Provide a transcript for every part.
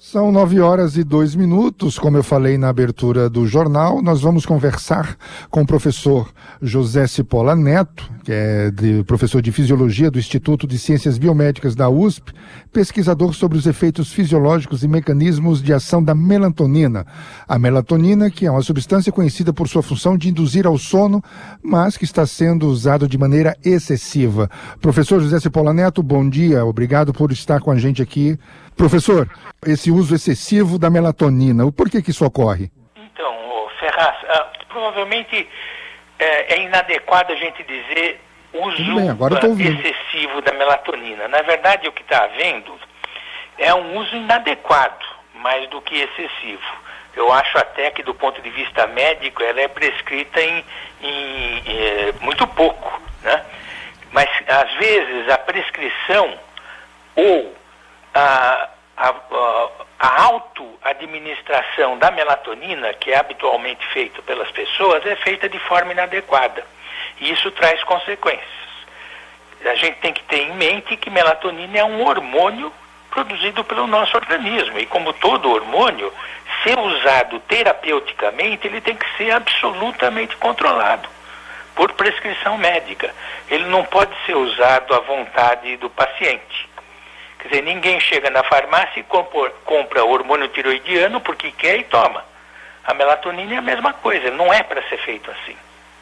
São 9h02, como eu falei na abertura do jornal. Nós vamos conversar com o professor José Cipolla Neto, que é professor de Fisiologia do Instituto de Ciências Biomédicas da USP, pesquisador sobre os efeitos fisiológicos e mecanismos de ação da melatonina. A melatonina, que é uma substância conhecida por sua função de induzir ao sono, mas que está sendo usado de maneira excessiva. Professor José Cipolla Neto, bom dia, obrigado por estar com a gente aqui. Professor, esse uso excessivo da melatonina, por que isso ocorre? Então, Ferraz, provavelmente é inadequado a gente dizer uso excessivo da melatonina. Na verdade, o que está havendo é um uso inadequado, mais do que excessivo. Eu acho até que, do ponto de vista médico, ela é prescrita em muito pouco, né? Mas, às vezes, a prescrição ou a auto-administração da melatonina, que é habitualmente feita pelas pessoas, é feita de forma inadequada. E isso traz consequências. A gente tem que ter em mente que melatonina é um hormônio produzido pelo nosso organismo. E como todo hormônio, ser usado terapeuticamente, ele tem que ser absolutamente controlado por prescrição médica. Ele não pode ser usado à vontade do paciente. Quer dizer, ninguém chega na farmácia e compra hormônio tiroidiano porque quer e toma. A melatonina é a mesma coisa, não é para ser feito assim.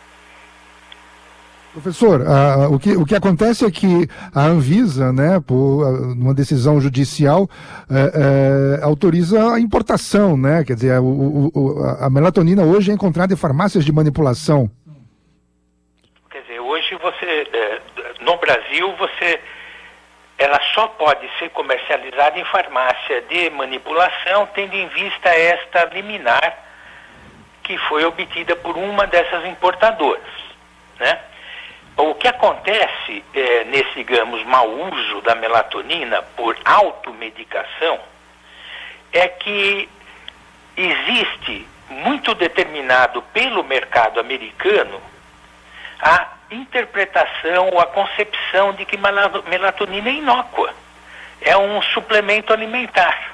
Professor, o que acontece é que a Anvisa, né, por uma decisão judicial, autoriza a importação, né? Quer dizer, a melatonina hoje é encontrada em farmácias de manipulação. Quer dizer, hoje no Brasil, ela só pode ser comercializada em farmácia de manipulação, tendo em vista esta liminar que foi obtida por uma dessas importadoras, né? O que acontece nesse, digamos, mau uso da melatonina por automedicação é que existe muito determinado pelo mercado americano a interpretação ou a concepção de que melatonina é inócua, é um suplemento alimentar.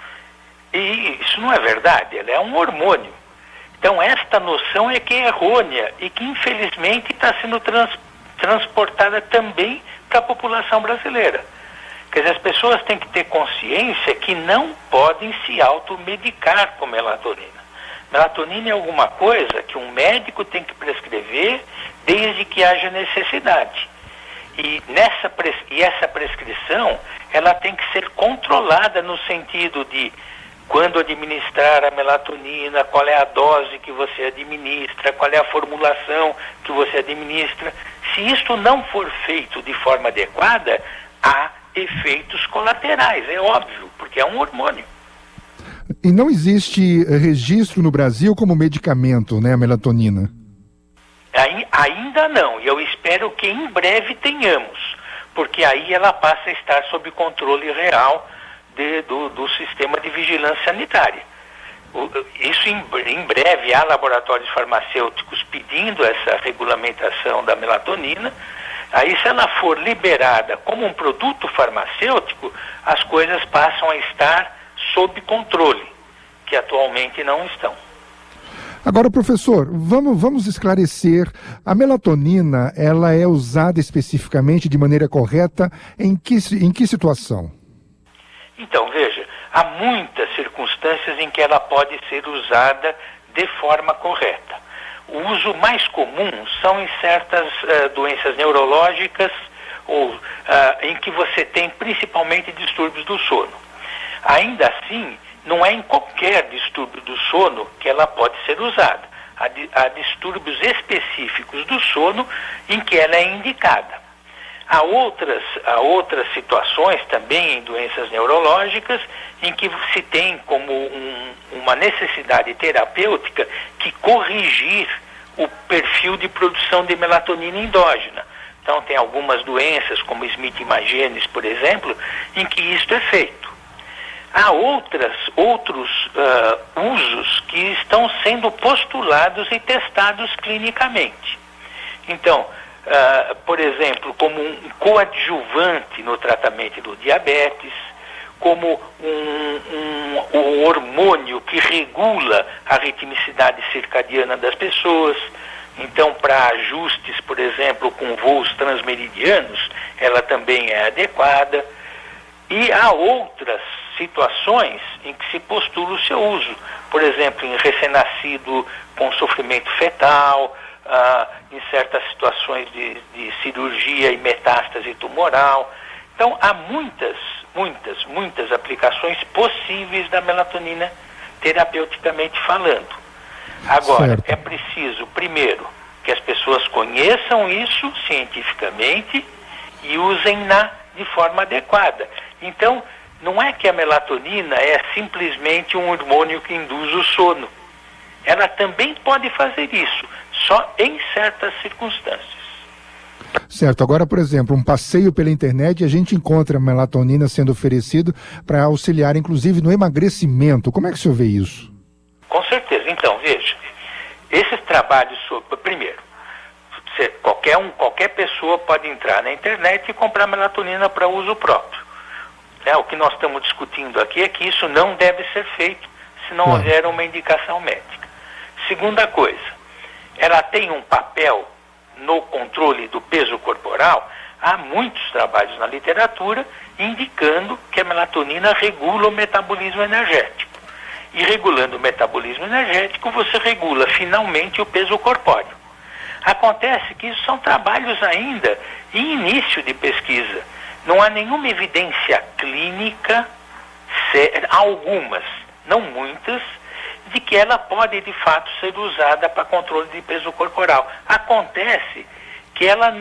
E isso não é verdade, ela é um hormônio. Então esta noção é que é errônea e que infelizmente está sendo transportada também para a população brasileira. Quer dizer, as pessoas têm que ter consciência que não podem se automedicar com melatonina. Melatonina é alguma coisa que um médico tem que prescrever desde que haja necessidade. E essa prescrição, ela tem que ser controlada no sentido de quando administrar a melatonina, qual é a dose que você administra, qual é a formulação que você administra. Se isto não for feito de forma adequada, há efeitos colaterais, é óbvio, porque é um hormônio. E não existe registro no Brasil como medicamento, né, a melatonina? Ainda não, e eu espero que em breve tenhamos, porque aí ela passa a estar sob controle real do sistema de vigilância sanitária. Isso em breve há laboratórios farmacêuticos pedindo essa regulamentação da melatonina. Aí, se ela for liberada como um produto farmacêutico, as coisas passam a estar sob controle, que atualmente não estão. Agora, professor, vamos esclarecer. A melatonina, ela é usada especificamente de maneira correta em que situação? Então, veja, há muitas circunstâncias em que ela pode ser usada de forma correta. O uso mais comum são em certas doenças neurológicas ou em que você tem principalmente distúrbios do sono. Ainda assim, não é em qualquer distúrbio do sono que ela pode ser usada. Há distúrbios específicos do sono em que ela é indicada. Há outras situações também em doenças neurológicas em que se tem como uma necessidade terapêutica que corrigir o perfil de produção de melatonina endógena. Então tem algumas doenças como Smith-Magenis, por exemplo, em que isto é feito. Há outros usos que estão sendo postulados e testados clinicamente. Então, por exemplo, como um coadjuvante no tratamento do diabetes, como um o hormônio que regula a ritmicidade circadiana das pessoas. Então, para ajustes, por exemplo, com voos transmeridianos, ela também é adequada. E há outras situações em que se postula o seu uso. Por exemplo, em recém-nascido com sofrimento fetal, em certas situações de cirurgia e metástase tumoral. Então, há muitas aplicações possíveis da melatonina terapeuticamente falando. Agora, certo. É preciso, primeiro, que as pessoas conheçam isso cientificamente e usem-na de forma adequada. Então, não é que a melatonina é simplesmente um hormônio que induz o sono. Ela também pode fazer isso, só em certas circunstâncias. Certo. Agora, por exemplo, um passeio pela internet e a gente encontra a melatonina sendo oferecido para auxiliar, inclusive, no emagrecimento. Como é que o senhor vê isso? Com certeza. Então, veja, esses trabalhos sobre... Primeiro, qualquer pessoa pode entrar na internet e comprar melatonina para uso próprio. O que nós estamos discutindo aqui é que isso não deve ser feito se não houver uma indicação médica. Segunda coisa, ela tem um papel no controle do peso corporal. Há muitos trabalhos na literatura indicando que a melatonina regula o metabolismo energético. E regulando o metabolismo energético, você regula finalmente o peso corpóreo. Acontece que isso são trabalhos ainda em início de pesquisa. Não há nenhuma evidência clínica, algumas, não muitas, de que ela pode de fato ser usada para controle de peso corporal. Acontece que ela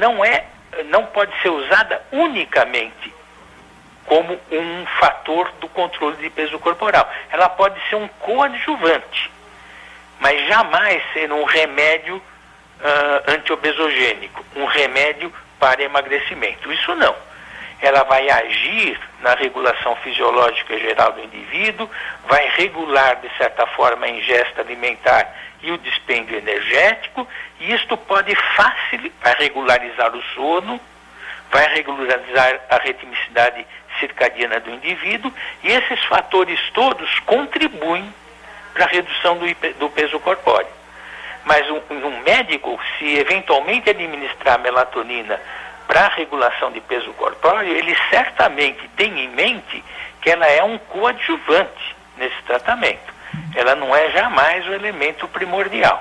não pode ser usada unicamente como um fator do controle de peso corporal. Ela pode ser um coadjuvante, mas jamais ser um remédio antiobesogênico, um remédio para emagrecimento. Isso não. Ela vai agir na regulação fisiológica geral do indivíduo, vai regular, de certa forma, a ingesta alimentar e o dispêndio energético, e isto pode vai regularizar o sono, vai regularizar a ritmicidade circadiana do indivíduo, e esses fatores todos contribuem para a redução do peso corpóreo. Mas um médico, se eventualmente administrar melatonina para a regulação de peso corpóreo, ele certamente tem em mente que ela é um coadjuvante nesse tratamento. Ela não é jamais o elemento primordial.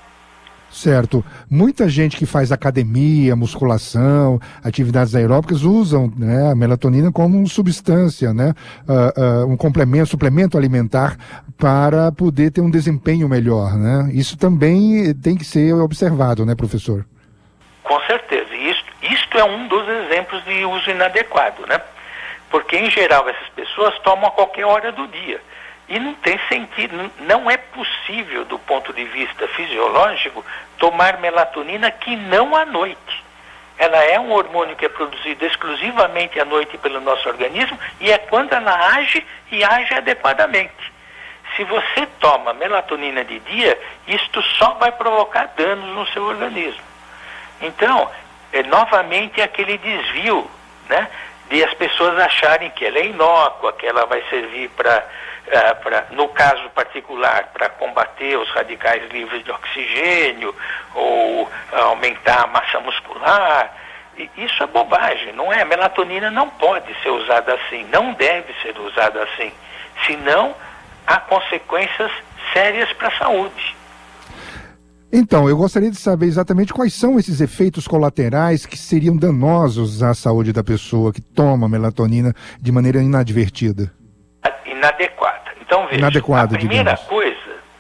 Certo. Muita gente que faz academia, musculação, atividades aeróbicas usam, né, a melatonina como substância, né, um suplemento alimentar para poder ter um desempenho melhor, né? Isso também tem que ser observado, né, professor? Com certeza. Isto é um dos exemplos de uso inadequado, né? Porque, em geral, essas pessoas tomam a qualquer hora do dia. E não tem sentido, não é possível, do ponto de vista fisiológico, tomar melatonina que não à noite. Ela é um hormônio que é produzido exclusivamente à noite pelo nosso organismo, e é quando ela age e age adequadamente. Se você toma melatonina de dia, isto só vai provocar danos no seu organismo. Então, novamente aquele desvio, né, de as pessoas acharem que ela é inócua, que ela vai servir no caso particular, para combater os radicais livres de oxigênio ou aumentar a massa muscular. Isso é bobagem, não é? A melatonina não pode ser usada assim, não deve ser usada assim, senão há consequências sérias para a saúde. Então, eu gostaria de saber exatamente quais são esses efeitos colaterais que seriam danosos à saúde da pessoa que toma melatonina de maneira inadvertida. Inadequada. Então, veja, a primeira coisa,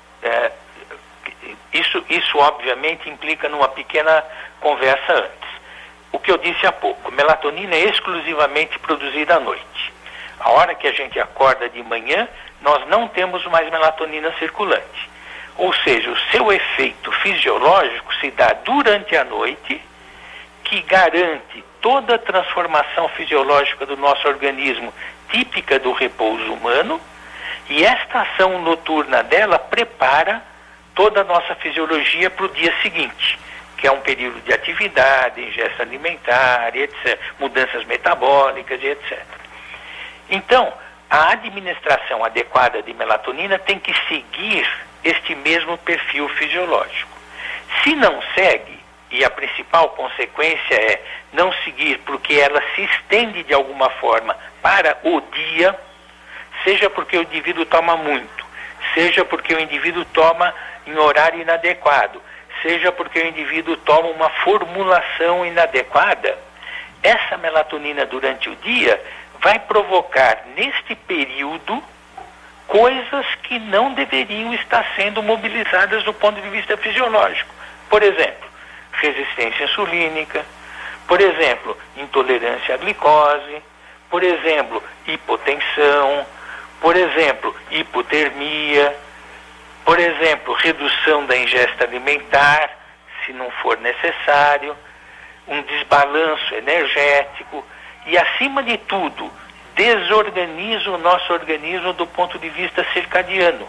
isso obviamente implica numa pequena conversa antes. O que eu disse há pouco, melatonina é exclusivamente produzida à noite. A hora que a gente acorda de manhã, nós não temos mais melatonina circulante. Ou seja, o seu efeito fisiológico se dá durante a noite, que garante toda a transformação fisiológica do nosso organismo, típica do repouso humano, e esta ação noturna dela prepara toda a nossa fisiologia para o dia seguinte, que é um período de atividade, ingesta alimentar, etc., mudanças metabólicas e etc. Então, a administração adequada de melatonina tem que seguir este mesmo perfil fisiológico. Se não segue, e a principal consequência é não seguir porque ela se estende de alguma forma para o dia, seja porque o indivíduo toma muito, seja porque o indivíduo toma em horário inadequado, seja porque o indivíduo toma uma formulação inadequada, essa melatonina durante o dia vai provocar neste período coisas que não deveriam estar sendo mobilizadas do ponto de vista fisiológico. Por exemplo, resistência insulínica, por exemplo, intolerância à glicose, por exemplo, hipotensão, por exemplo, hipotermia, por exemplo, redução da ingesta alimentar, se não for necessário, um desbalanço energético e, acima de tudo, desorganiza o nosso organismo do ponto de vista circadiano,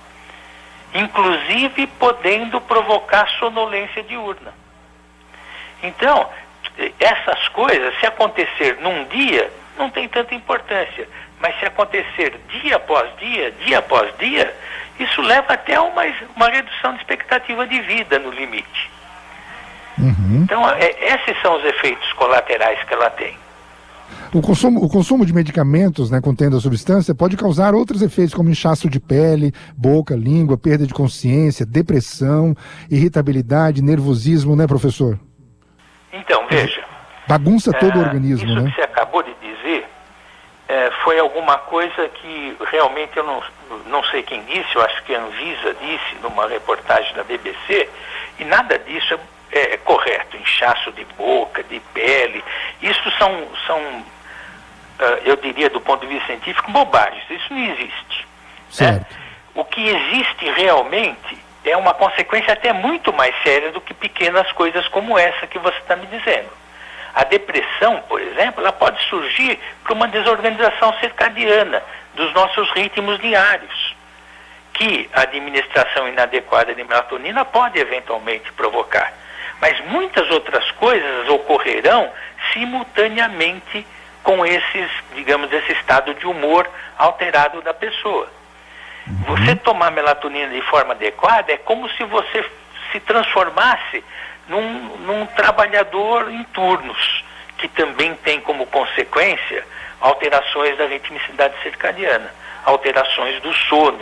inclusive podendo provocar sonolência diurna. Então, essas coisas, se acontecer num dia, não tem tanta importância, mas se acontecer dia após dia, isso leva até uma redução de expectativa de vida no limite. Então, esses são os efeitos colaterais que ela tem. O consumo de medicamentos, né, contendo a substância, pode causar outros efeitos como inchaço de pele, boca, língua, perda de consciência, depressão, irritabilidade, nervosismo, né, professor? Então, veja. Bagunça todo o organismo, isso né? que você acabou de dizer foi alguma coisa que realmente eu não sei quem disse, eu acho que a Anvisa disse numa reportagem da BBC, e nada disso é correto. Inchaço de boca, de pele, isso são eu diria do ponto de vista científico, bobagens. Isso não existe. Certo. Né? O que existe realmente é uma consequência até muito mais séria do que pequenas coisas como essa que você está me dizendo. A depressão, por exemplo, ela pode surgir por uma desorganização circadiana dos nossos ritmos diários, que a administração inadequada de melatonina pode eventualmente provocar. Mas muitas outras coisas ocorrerão simultaneamente com esse estado de humor alterado da pessoa. Você tomar melatonina de forma adequada é como se você se transformasse num trabalhador em turnos, que também tem como consequência alterações da ritmicidade circadiana, alterações do sono.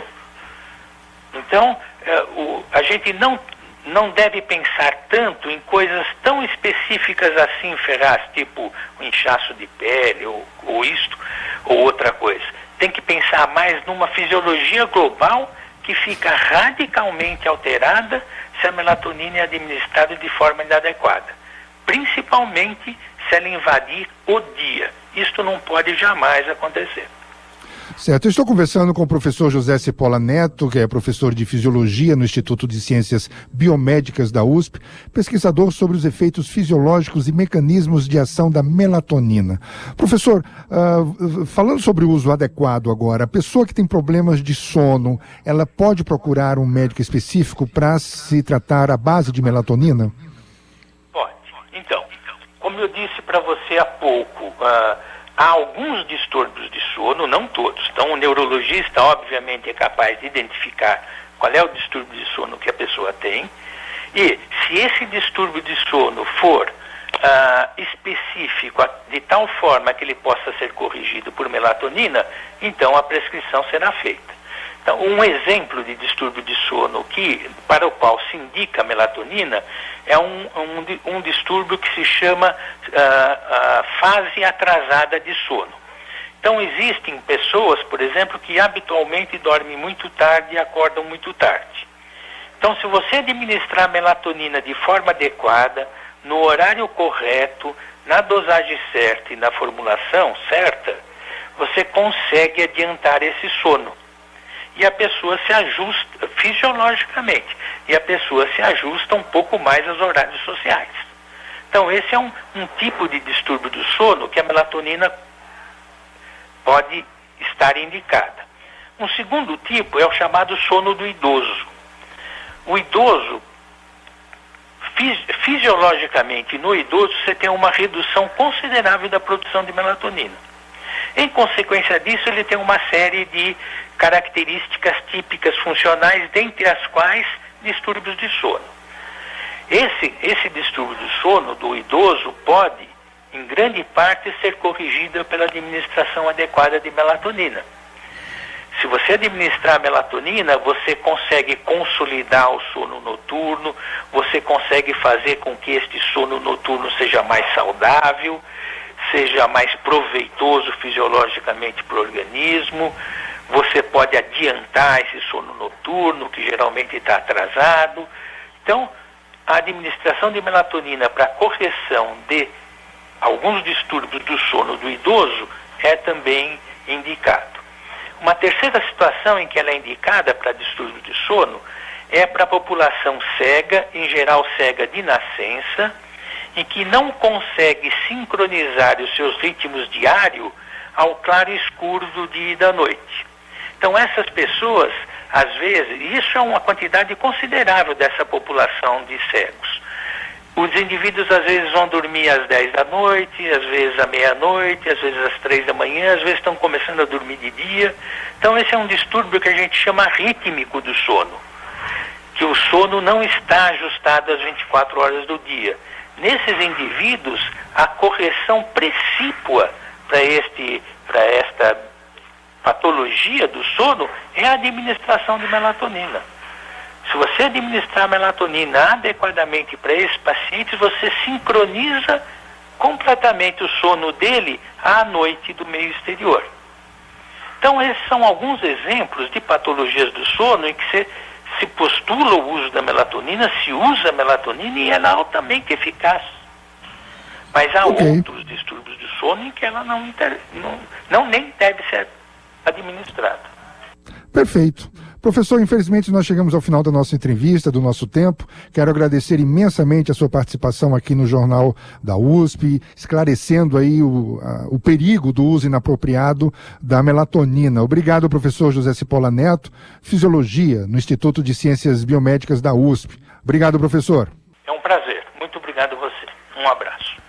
Então, a gente não deve pensar tanto em coisas tão específicas assim, Ferraz, tipo o inchaço de pele ou isto ou outra coisa. Tem que pensar mais numa fisiologia global que fica radicalmente alterada se a melatonina é administrada de forma inadequada, principalmente se ela invadir o dia. Isto não pode jamais acontecer. Certo, eu estou conversando com o professor José Cipolla Neto, que é professor de Fisiologia no Instituto de Ciências Biomédicas da USP, pesquisador sobre os efeitos fisiológicos e mecanismos de ação da melatonina. Professor, falando sobre o uso adequado agora, a pessoa que tem problemas de sono, ela pode procurar um médico específico para se tratar à base de melatonina? Pode. Então, como eu disse para você há pouco, há alguns distúrbios de sono, não todos. Então, o neurologista, obviamente, é capaz de identificar qual é o distúrbio de sono que a pessoa tem. E, se esse distúrbio de sono for específico, de tal forma que ele possa ser corrigido por melatonina, então a prescrição será feita. Então, um exemplo de distúrbio de sono para o qual se indica melatonina é um distúrbio que se chama fase atrasada de sono. Então, existem pessoas, por exemplo, que habitualmente dormem muito tarde e acordam muito tarde. Então, se você administrar melatonina de forma adequada, no horário correto, na dosagem certa e na formulação certa, você consegue adiantar esse sono. E a pessoa se ajusta fisiologicamente, e a pessoa se ajusta um pouco mais aos horários sociais. Então, esse é um tipo de distúrbio do sono que a melatonina pode estar indicada. Um segundo tipo é o chamado sono do idoso. O idoso, fisiologicamente, no idoso, você tem uma redução considerável da produção de melatonina. Em consequência disso, ele tem uma série de características típicas funcionais, dentre as quais distúrbios de sono. Esse distúrbio de sono do idoso pode, em grande parte, ser corrigido pela administração adequada de melatonina. Se você administrar a melatonina, você consegue consolidar o sono noturno, você consegue fazer com que este sono noturno seja mais saudável, seja mais proveitoso fisiologicamente para o organismo. Você pode adiantar esse sono noturno, que geralmente está atrasado. Então, a administração de melatonina para correção de alguns distúrbios do sono do idoso é também indicado. Uma terceira situação em que ela é indicada para distúrbio de sono é para a população cega, em geral cega de nascença, e que não consegue sincronizar os seus ritmos diários ao claro e escuro do dia e da noite. Então essas pessoas, às vezes, isso é uma quantidade considerável dessa população de cegos. Os indivíduos às vezes vão dormir às 10 da noite, às vezes à meia-noite, às vezes às 3 da manhã, às vezes estão começando a dormir de dia. Então esse é um distúrbio que a gente chama rítmico do sono, que o sono não está ajustado às 24 horas do dia. Nesses indivíduos, a correção precípua para esta patologia do sono é a administração de melatonina. Se você administrar a melatonina adequadamente para esses pacientes, você sincroniza completamente o sono dele à noite do meio exterior. Então, esses são alguns exemplos de patologias do sono em que se postula o uso da melatonina, se usa a melatonina e ela é altamente eficaz. Mas há outros distúrbios do sono em que ela não nem deve ser administrada. Perfeito. Professor, infelizmente nós chegamos ao final da nossa entrevista, do nosso tempo. Quero agradecer imensamente a sua participação aqui no Jornal da USP, esclarecendo aí o perigo do uso inapropriado da melatonina. Obrigado, professor José Cipolla Neto, Fisiologia, no Instituto de Ciências Biomédicas da USP. Obrigado, professor. É um prazer. Muito obrigado a você. Um abraço.